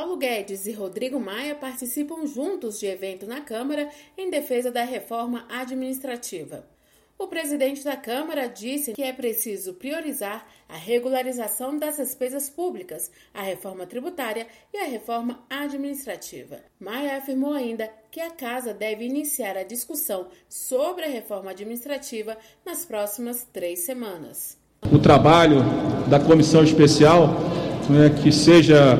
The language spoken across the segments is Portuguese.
Paulo Guedes e Rodrigo Maia participam juntos de evento na Câmara em defesa da reforma administrativa. O presidente da Câmara disse que é preciso priorizar a regularização das despesas públicas, a reforma tributária e a reforma administrativa. Maia afirmou ainda que a Casa deve iniciar a discussão sobre a reforma administrativa nas próximas 3 semanas. O trabalho da comissão especial, que seja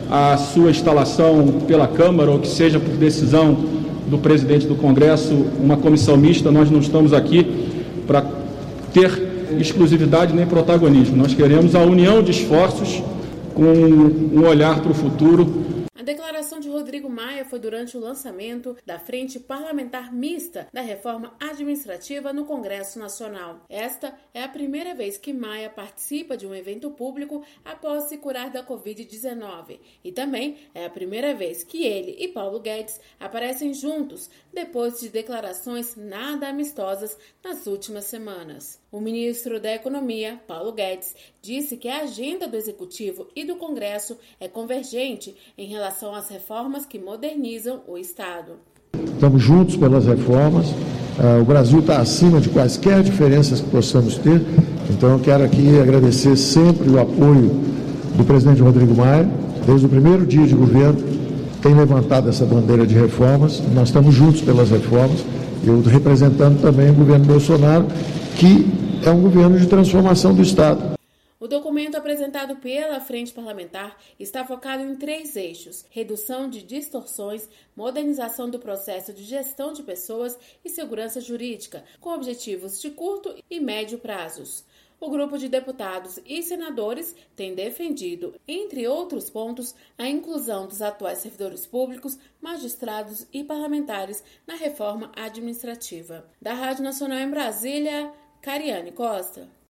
a sua instalação pela Câmara ou que seja por decisão do presidente do Congresso, uma comissão mista, nós não estamos aqui para ter exclusividade nem protagonismo. Nós queremos a união de esforços com um olhar para o futuro. A declaração de Rodrigo Maia foi durante o lançamento da Frente Parlamentar Mista da Reforma Administrativa no Congresso Nacional. Esta é a primeira vez que Maia participa de um evento público após se curar da Covid-19 e também é a primeira vez que ele e Paulo Guedes aparecem juntos depois de declarações nada amistosas nas últimas semanas. O ministro da Economia, Paulo Guedes, disse que a agenda do Executivo e do Congresso é convergente em relação às reformas que modernizam o Estado. Estamos juntos pelas reformas, o Brasil está acima de quaisquer diferenças que possamos ter, então eu quero aqui agradecer sempre o apoio do presidente Rodrigo Maia, desde o primeiro dia de governo, tem levantado essa bandeira de reformas, nós estamos juntos pelas reformas, eu representando também o governo Bolsonaro, que é um governo de transformação do Estado. O documento apresentado pela Frente Parlamentar está focado em 3 eixos: redução de distorções, modernização do processo de gestão de pessoas e segurança jurídica, com objetivos de curto e médio prazos. O grupo de deputados e senadores tem defendido, entre outros pontos, a inclusão dos atuais servidores públicos, magistrados e parlamentares na reforma administrativa. Da Rádio Nacional em Brasília, Cariane Costa.